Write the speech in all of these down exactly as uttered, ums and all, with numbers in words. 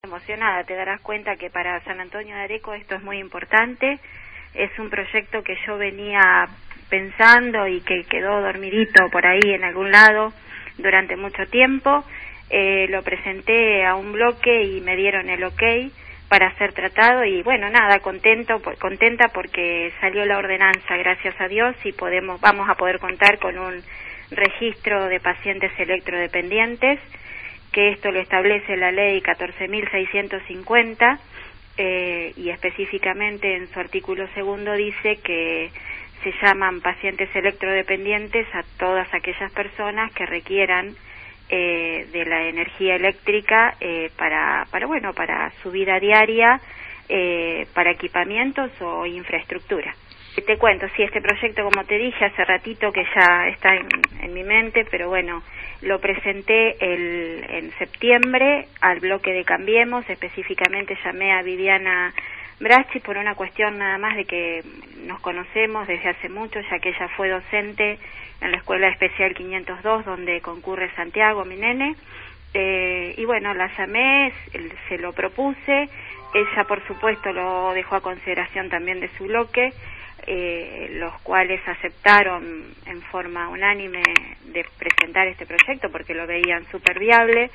Emocionada, te darás cuenta que para San Antonio de Areco esto es muy importante. Es un proyecto que yo venía pensando y que quedó dormidito por ahí en algún lado durante mucho tiempo. Eh, lo presenté a un bloque y me dieron el ok para ser tratado y bueno, nada, contento, contenta porque salió la ordenanza, gracias a Dios, y podemos, vamos a poder contar con un registro de pacientes electrodependientes, que esto lo establece la ley catorce mil seiscientos cincuenta, eh, y específicamente en su artículo segundo dice que se llaman pacientes electrodependientes a todas aquellas personas que requieran eh, de la energía eléctrica eh, para, para, bueno, para su vida diaria, eh, para equipamientos o infraestructura. Te cuento, sí, este proyecto, como te dije hace ratito, que ya está en, en mi mente, pero bueno, lo presenté el, en septiembre al bloque de Cambiemos, específicamente llamé a Viviana Bracci por una cuestión nada más de que nos conocemos desde hace mucho, ya que ella fue docente en la Escuela Especial quinientos dos, donde concurre Santiago, mi nene, eh, y bueno, la llamé, se lo propuse, ella por supuesto lo dejó a consideración también de su bloque, Eh, los cuales aceptaron en forma unánime de presentar este proyecto porque lo veían súper viable.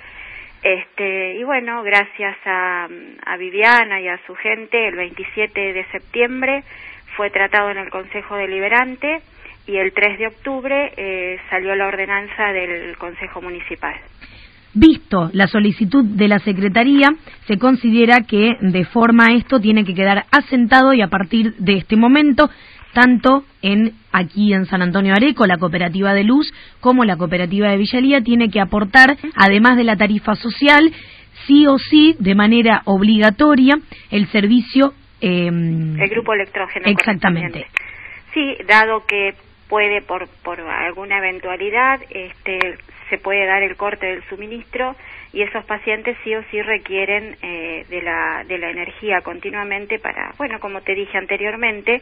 Este, y bueno, gracias a, a Viviana y a su gente, el veintisiete de septiembre fue tratado en el Consejo Deliberante y el tres de octubre eh, salió la ordenanza del Consejo Municipal. Visto la solicitud de la Secretaría, se considera que de forma esto tiene que quedar asentado y a partir de este momento, tanto en aquí en San Antonio de Areco, la cooperativa de luz, como la cooperativa de Villalía, tiene que aportar, además de la tarifa social, sí o sí, de manera obligatoria, el servicio... Eh, el grupo electrógeno. Exactamente. Sí, dado que puede, por, por alguna eventualidad, este... se puede dar el corte del suministro y esos pacientes sí o sí requieren eh, de la de la energía continuamente para, bueno, como te dije anteriormente,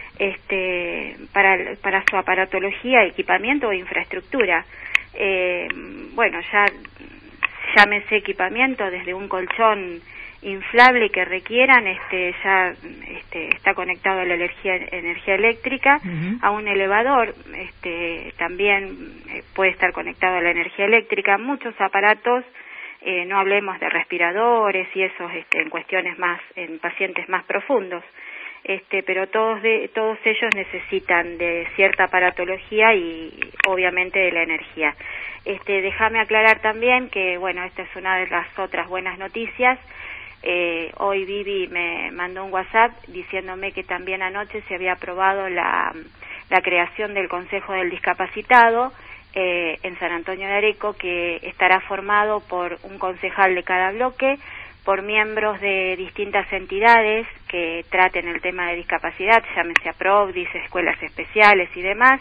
este para para su aparatología, equipamiento o infraestructura. Eh, bueno, ya llámese equipamiento desde un colchón inflable que requieran, este ya este está conectado a la energía energía eléctrica, uh-huh. A un elevador este también eh, puede estar conectado a la energía eléctrica, muchos aparatos, eh, no hablemos de respiradores y esos este en cuestiones más en pacientes más profundos, este pero todos de todos ellos necesitan de cierta aparatología y obviamente de la energía. Este déjame aclarar también que bueno, esta es una de las otras buenas noticias. Eh, hoy Vivi me mandó un WhatsApp diciéndome que también anoche se había aprobado la, la creación del Consejo del Discapacitado eh, en San Antonio de Areco, que estará formado por un concejal de cada bloque, por miembros de distintas entidades que traten el tema de discapacidad, llámese APROVDIS, escuelas especiales y demás.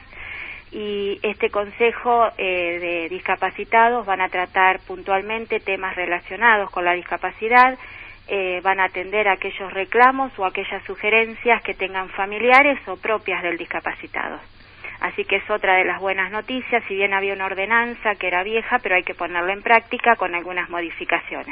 Y este consejo eh, de discapacitados van a tratar puntualmente temas relacionados con la discapacidad, eh, van a atender aquellos reclamos o aquellas sugerencias que tengan familiares o propias del discapacitado. Así que es otra de las buenas noticias, si bien había una ordenanza que era vieja, pero hay que ponerla en práctica con algunas modificaciones.